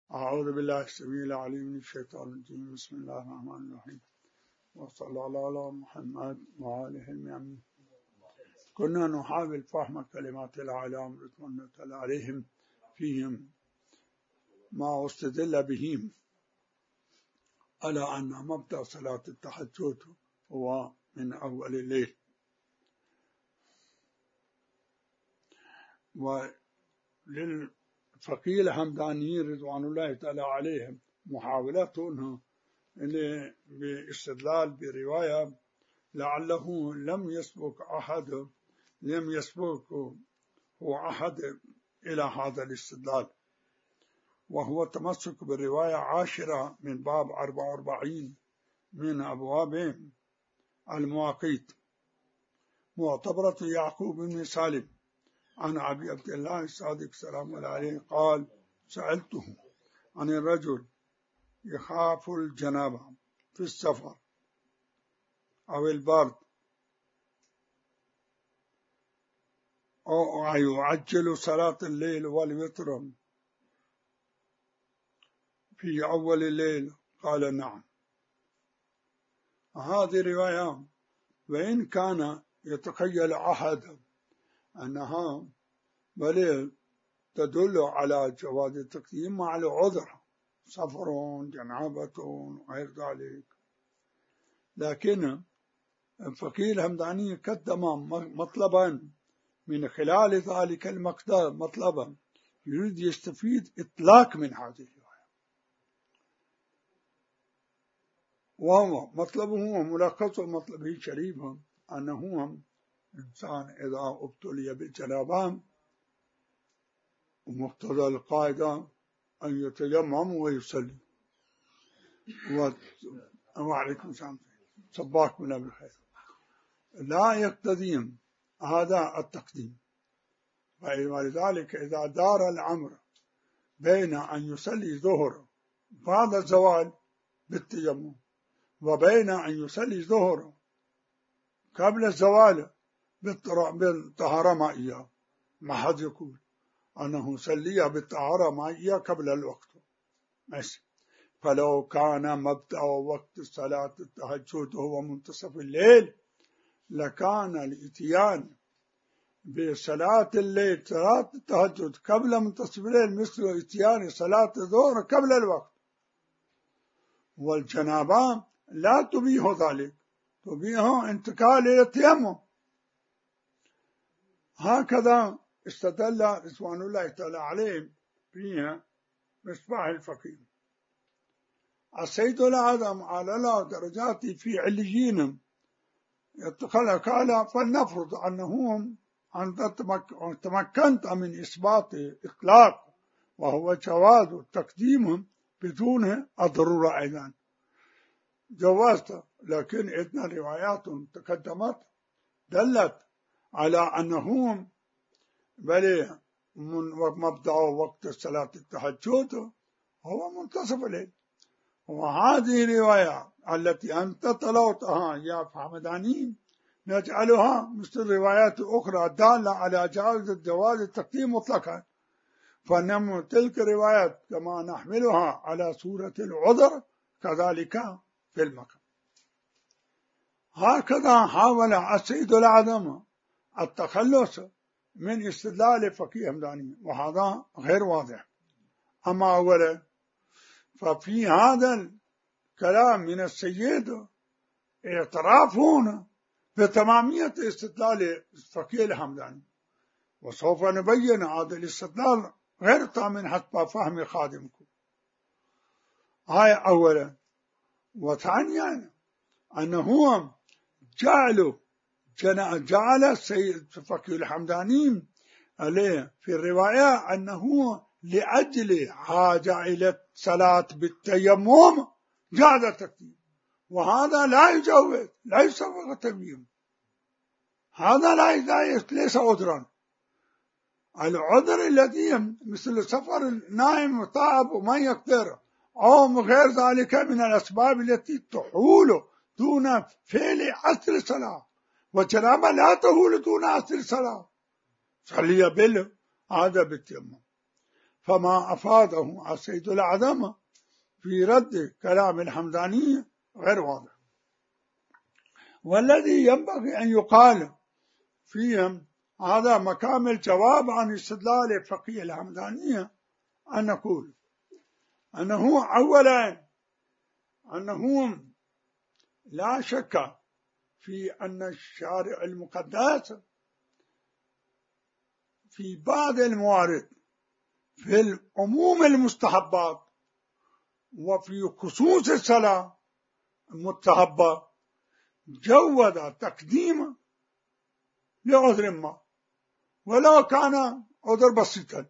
أعوذ بالله السميع العليم من الشيطان الرجيم. بسم الله الرحمن الرحيم، وصلى الله على محمد وآله المؤمنين. كنا نحاول فهم كلمات الأعلام رضوان الله عليهم فيهم ما استدل بهم على أن مبدأ صلاة التهجد هو من أول الليل، وللفقيه الحمداني رضوان الله تعالى عليهم محاولتهم باستدلال برواية لعله لم يسبق أحد إلى هذا الاستدلال، وهو التمسك بالرواية 10 من باب 44 من أبواب المواقيت، معتبرة يعقوب بن سالم عن أبي عبد الله الصادق سلام الله عليه قال: سألته عن الرجل يخاف الجنابة في السفر أو البرد أو يعجل صلاة الليل والوتر في أول الليل، قال: نعم. هذه رواية وإن كان يتخيل أحد أنها بل تدل على جواز التقديم مع العذر، سفر، جنابة وغير ذلك، لكن الفقيه الحمداني قدم مطلبا من خلال ذلك المقدار، مطلبا يريد يستفيد إطلاق من هذه الرواية، وهو مطلبه وملخص مطلبه شريفا أنه إنسان إذا ابتلي بالجنابة ومقتضى القاعدة أن يتيمم ويصلي. وعليكم السلام، صباك من بالخير. لا يقتضي هذا التقديم، ولذلك إذا دار الأمر بين أن يصلي ظهر بعد الزوال بالتيمم وبين أن يصلي ظهر قبل الزوال بالطهارة مائية، ما حد يقول أنه صلي بالطهارة مائية قبل الوقت ماشي. فلو كان مبدأ وقت صلاة التهجد هو منتصف الليل لكان الاتيان بصلاة الليل صلاة التهجد قبل منتصف الليل مثل اتيان صلاة الظهر قبل الوقت، والجنابة لا تبيح ذلك، تبيح انتقال إلى التيمم. هكذا استدل رضوان الله تعالى عليهم فيها مصباح الفقيه. السيد الأعظم على درجات في عليين قال: فلنفرض أنهم تمكنت من إثبات إطلاق وهو جواز التقديم بدون الضرورة أيضا، جوازت، لكن عندنا روايات تقدمت دلت على أنهم بل مبدأ وقت صلاة التهجد هو منتصف الليل. وهذه الرواية التي أنت تلوتها يا حمداني نجعلها مثل الروايات الأخرى دالة على جواز التقديم مطلقا، فنم تلك الروايات كما نحملها على صورة العذر كذلك في المقام. هكذا حاول السيد الأعظم التخلص من استدلال فقيه حمداني، وهذا غير واضح. أما أولا ففي هذا الكلام من السيد اعتراف هنا بتمامية استدلال الفقيه الحمداني، وسوف نبين هذا الاستدلال غير تام حتى فهم خادمكم. هاي أولا. وثانيا أنه جعل السيد الفقيه الحمداني عليه في الرواية أنه لأجل حاجة إلى الصلاة بالتيمم جاز التقديم، وهذا لا يجوز، ليس فقط تقديم، هذا ليس عذرا. العذر الذي مثل سفر النائم وتعب وما يقدر أو غير ذلك من الأسباب التي تحول دون فعل أصل الصلاة، والجنابة لا تحول دون أصل الصلاة، صلي هذا بالتيمم. فما أفاده السيد الأعظم في رد كلام الحمدانية غير واضح. والذي ينبغي أن يقال فيهم هذا مقام الجواب عن استدلال الفقيه الحمدانية، أن نقول أنه أولا أنه لا شك في أن الشارع المقدس في بعض الموارد في العموم المستحبات وفي خصوص الصلاة المستحبة جود تقديم لعذر ما ولو كان عذر بسيطا.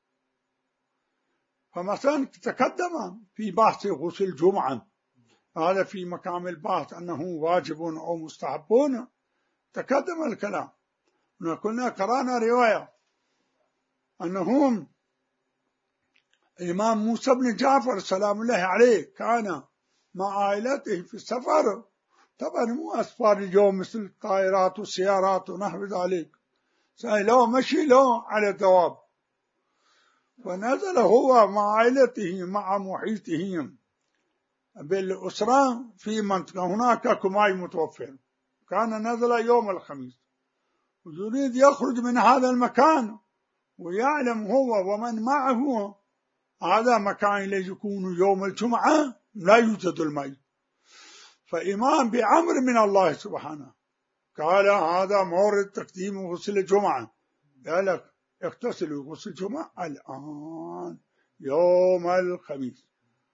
فمثلا تقدم في بحث غسل الجمعة، هذا في مقام البحث أنه واجب أو مستحب، تقدم الكلام. كنا قرأنا رواية أنهم الإمام موسى بن جعفر سلام الله عليه كان مع عائلته في السفر، طبعا مو أسفار اليوم مثل الطائرات والسيارات ونحو ذلك، لو مشي لو على الدواب، ونزل هو مع عائلته مع محيطه بالأسرة في منطقة هناك كماي متوفر، كان نزل يوم الخميس ويريد يخرج من هذا المكان، ويعلم هو ومن معه هذا مكان يكون يوم الجمعة لا يوجد الماء، فإمام بأمر من الله سبحانه قال هذا مورد تقديم غسل الجمعة، قال لك اغتسلوا غسل الجمعة الآن يوم الخميس.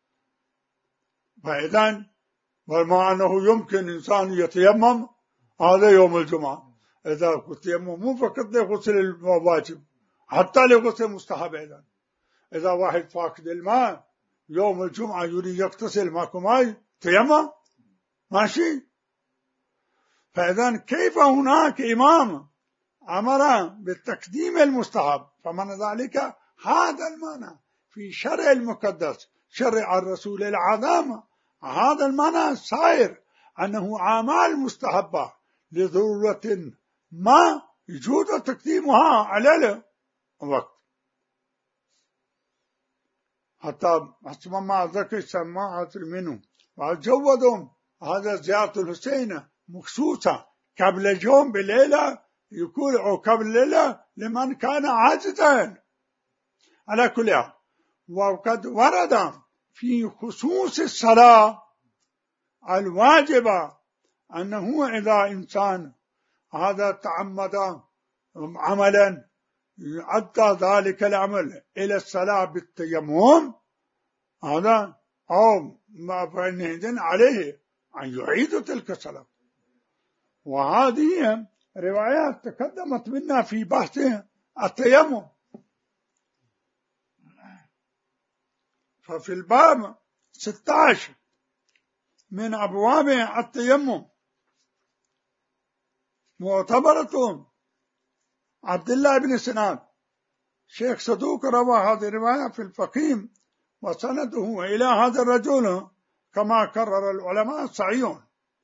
فإذن وما أنه يمكن إنسان يتيمم هذا يوم الجمعة، إذا التيمم مو فقط لغسل الواجب حتى لغسل المستحب. إذا واحد فاقد الماء يوم الجمعة يريد يغتسل ماكو ماء تيمم ماشي. فإذن كيف هناك إمام أمر بالتقديم المستحب؟ فمن ذلك هذا المعنى في شرع المقدس شرع الرسول العظام، هذا المعنى صاير أنه أعمال مستحبة لضرورة ما يجوز تقديمها على الوقت، حتى حسب ما ذكر سماعة منه وجودهم هذا زيارة الحسين مخصوصة قبل اليوم بالليلة يكون أو قبل الليلة لمن كان عاجزا على كل حال. وقد ورد في خصوص الصلاة الواجبة أنه إذا إنسان هذا تعمد عملا أدى ذلك العمل إلى الصلاة بالتيمم هذا أو ما فإنه عليه أن يعيد تلك الصلاة. وهذه روايات تقدمت منا في بحث التيمم. ففي الباب 16 من أبواب التيمم معتبرة عبد الله بن سنان شيخ صدوق روى هذه الرواية في الفقيه وسنده إلى هذا الرجل كما كرر العلماء الصحيحون.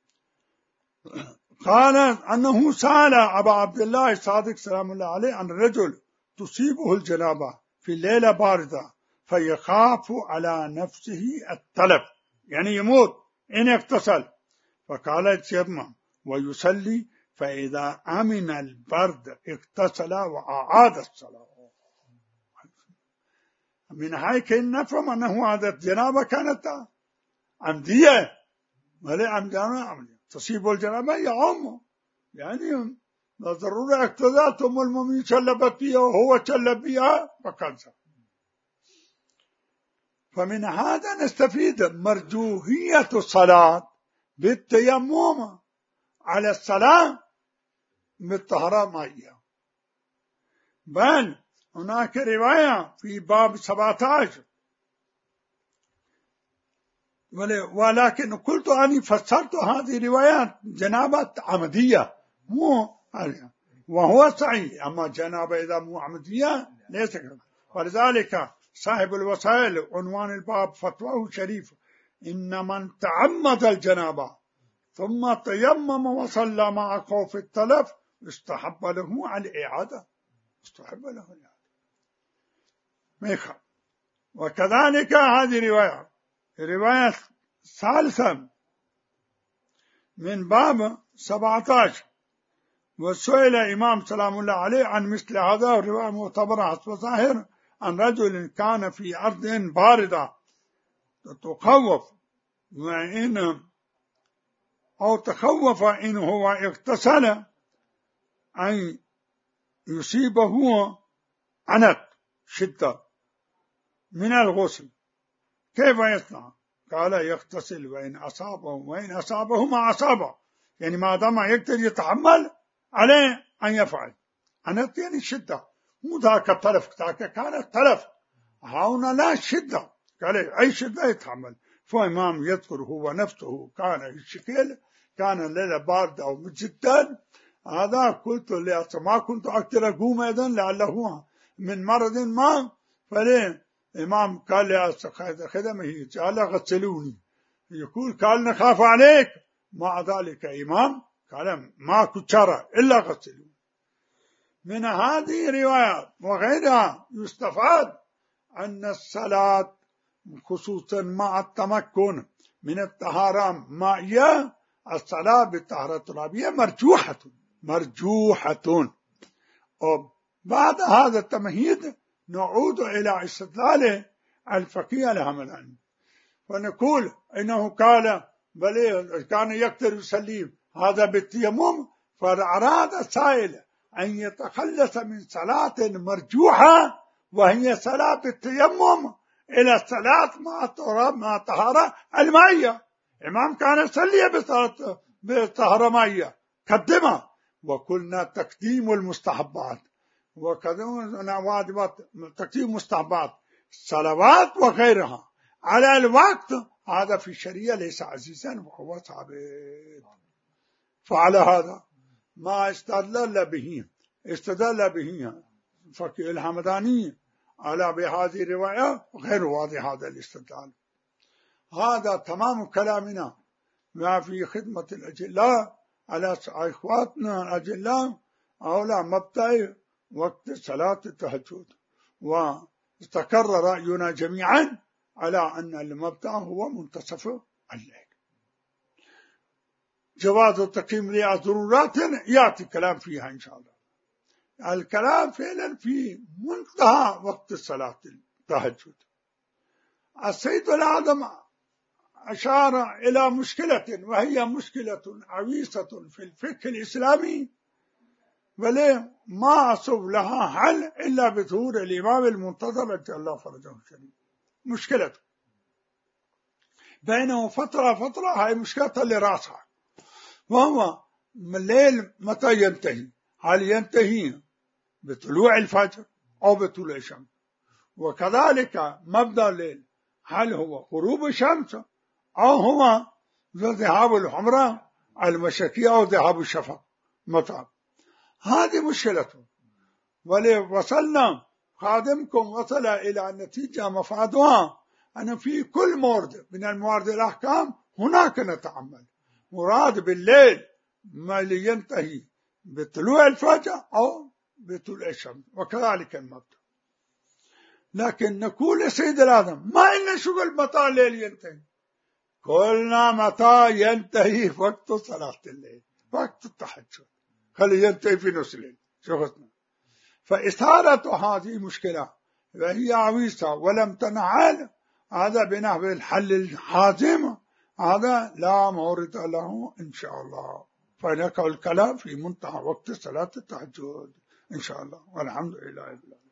قال أنه سأل أبا عبد الله الصادق سلام الله عليه عن رجل تصيبه الجنابة في الليلة باردة فيخاف على نفسه التلف، يعني يموت إن اغتسل، فقال يتيمم ويصلي فإذا أمن البرد اغتسل وأعاد الصلاة. من هيك نفهم أنه هذا الجنابة كانت عمدية ولا عمدية تصيب الجنابة يعم، يعني ضرورة اقتضت أم المؤمنين شلبت بها وهو شلب بها فكذا. فمن هذا نستفيد مرجوحية الصلاة بالتيمم على الصلاة بالطهارة مائية. بل هناك رواية في باب 17 ولكن قلت أني فسرت هذه الروايات جنابة عمدية مو وهو صحيح، أما جنابة إذا مو عمدية ليس كذا. ولذلك صاحب الوسائل عنوان الباب فتواه شريف إن من تعمد الجنابة ثم تيمم وصلى مع خوف التلف استحب له الإعادة، استحب له الإعادة ما يخاف. وكذلك هذه رواية ثالثة من باب 17. وسئل إمام سلام الله عليه عن مثل هذا، الرواية معتبرة حسب ظاهر، عن رجل كان في أرض باردة تخوف، وإن أو تخوف إن هو اغتسل أن يصيبه عنت شدة من الغسل، كيف يصنع؟ قال يغتسل وإن أصابه ما أصابه، يعني ما دام يقدر يتحمل عليه أن يفعل. عنت يعني شدة، مو ذاك التلف، ذاك كان التلف، هنا لا شدة، قال أي شدة يتحمل. فإمام يذكر هو نفسه كان الشكل، كان الليلة باردة أو جدا، هذا قلت ما كنت أقدر أقوم أيضا لعله من مرض ما، فليه إمام قال لخدمه قال غسلوني، يقول قال نخاف عليك، مع ذلك إمام قال ما كنت أرى إلا غسلوني. من هذه الروايات وغيرها يستفاد أن الصلاة خصوصا مع التمكن من الطهارة مائية، الصلاة بالطهارة الترابية مرجوحة. وبعد هذا التمهيد نعود إلى استدلال الفقيه الهمداني، ونقول إنه قال بل كان يقدر يصلي هذا بالتيمم، فأراد السائل أن يتخلص من صلاة مرجوحة وهي صلاة بالتيمم إلى الصلاة مع طهارة المائية. إمام كان يصلي بطهارة مائية قدمها، وقلنا تقديم المستحبات وكذا واجبات، تقديم مستحبات الصلوات وغيرها على الوقت، هذا في الشريعة ليس عزيزا وهو ثابت. فعلى هذا ما استدل به فقيه الهمداني على بهذه الرواية غير واضح هذا الاستدلال. هذا تمام كلامنا ما في خدمة الأجلاء على إخواتنا الأجلاء أولى مبدأ وقت صلاة التهجد، واستقر رأينا جميعا على أن المبدأ هو منتصف الليل. جواز التقييم لضرورات يأتي كلام فيها إن شاء الله. الكلام فعلا في منتهى وقت صلاة التهجد. السيد الأعظم أشار إلى مشكلة، وهي مشكلة عويصة في الفقه الإسلامي، وليه ما أصب لها حل إلا بظهور الإمام المنتظر رضي الله فرجه الشريف. مشكلة بينه فترة هاي مشكلة اللي راسها، وهو الليل متى ينتهي؟ هل ينتهي بطلوع الفجر أو بطلوع الشمس؟ وكذلك مبدأ الليل هل هو غروب الشمس أو هو ذهاب الحمراء المشرقية أو ذهاب الشفق متى؟ هذه مشكلته. وصلنا خادمكم وصل إلى النتيجة مفادها أن في كل مورد من الموارد الأحكام هناك نتعمل. مراد بالليل ما ينتهي بطلوع الفجر أو بطلوع الشمس، وكذلك المبدأ. لكن نقول لسيد الأعظم ما إلنا شغل متى الليل ينتهي، قلنا متى ينتهي وقت صلاة الليل، وقت التهجد، خلي ينتهي في نص الليل شغلنا. فإثارة هذه مشكلة وهي عويصة ولم تنحل، هذا بنحو الحل الحازم، هذا لا مورد له إن شاء الله. فنقع الكلام في منتهى وقت صلاة التهجد إن شاء الله، والحمد لله.